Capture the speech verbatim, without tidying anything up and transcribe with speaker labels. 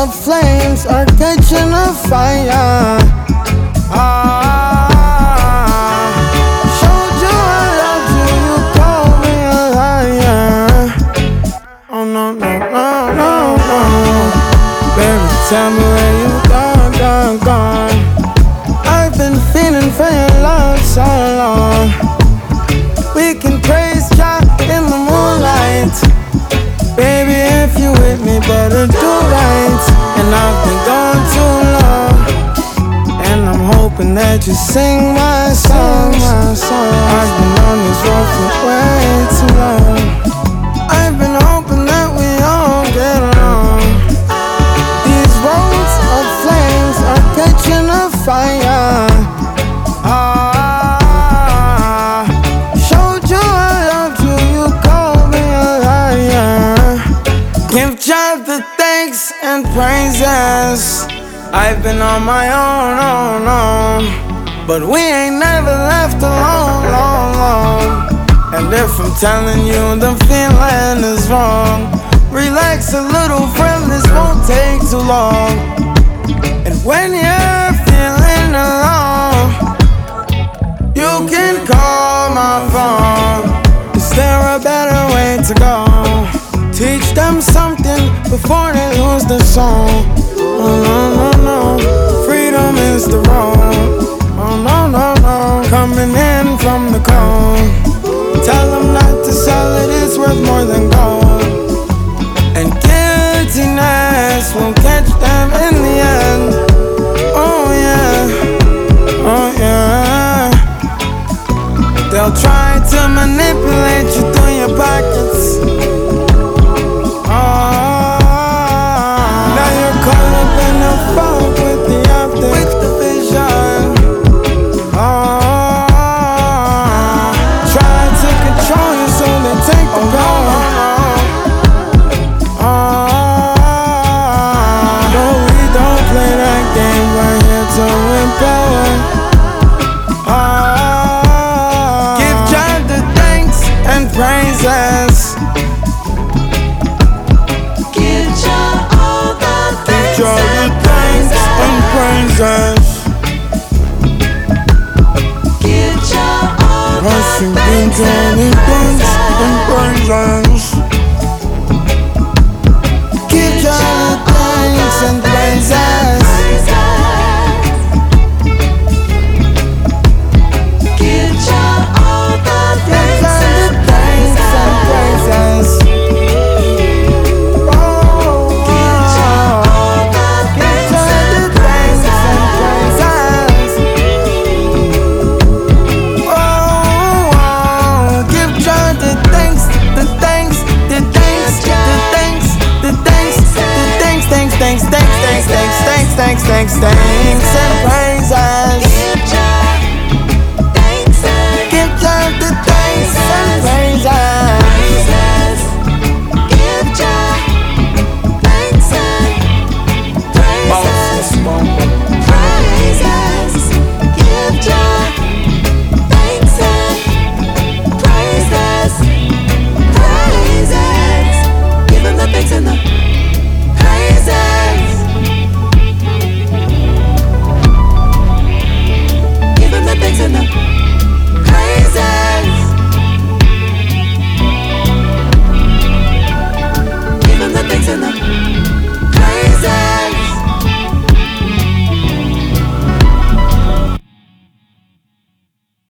Speaker 1: of flames are catching a fire. Ah, showed you I loved you, you called me a liar. Oh no, no, no, no, no. Baby, tell me where you gone, gone, gone. I've been feeling for your love so long. We can praise Jah in the moonlight. Baby, if you with me, better do right. And I've been gone too long, and I'm hoping that you sing my songs. I've been on this road for way too long. I've been hoping that we all get along. These roads of flames are catching a fire. Ah, showed you I loved you, you called me a liar. Give Jah the thanks and praises. I've been on my own, own, own, but we ain't never left alone, long, long. And if I'm telling you the feeling is wrong, relax a little, friend, this won't take too long. And when you're feeling alone, you can call my phone. Is there a better way to go? Teach them something before they lose their soul. Oh no, no, no, freedom is the road. Oh no, no, no, coming in from the cold. Tell them not to sell it, it's worth more than gold. And guiltiness will catch them in the end. Oh yeah, oh yeah. They'll try to manipulate you through your pockets. Oh, now you're caught up in the fog with the optics, with the vision. Oh, try to control you so they take the power. Oh, no, we don't play that game, we're here to empower. Oh, give Jah the thanks and praises.
Speaker 2: Give Jah all the thanks
Speaker 1: Give Jah the
Speaker 2: and
Speaker 1: thanks and
Speaker 2: praises.
Speaker 1: praises.
Speaker 2: Give Jah all the
Speaker 1: Rushing
Speaker 2: thanks
Speaker 1: into
Speaker 2: and
Speaker 1: the thanks and
Speaker 2: praises.
Speaker 1: praises. Give Jah the thanks and praises.
Speaker 2: Give Jah all the
Speaker 1: Give Jah the thanks and praises. Oh,
Speaker 2: Give Jah all the
Speaker 1: give Jah the thanks and praises. Oh, give Jah the thanks, the thanks, the thanks, the thanks, the thanks, the thanks, thanks, thanks, thanks, thanks, thanks, thanks, thanks, thanks, and praises.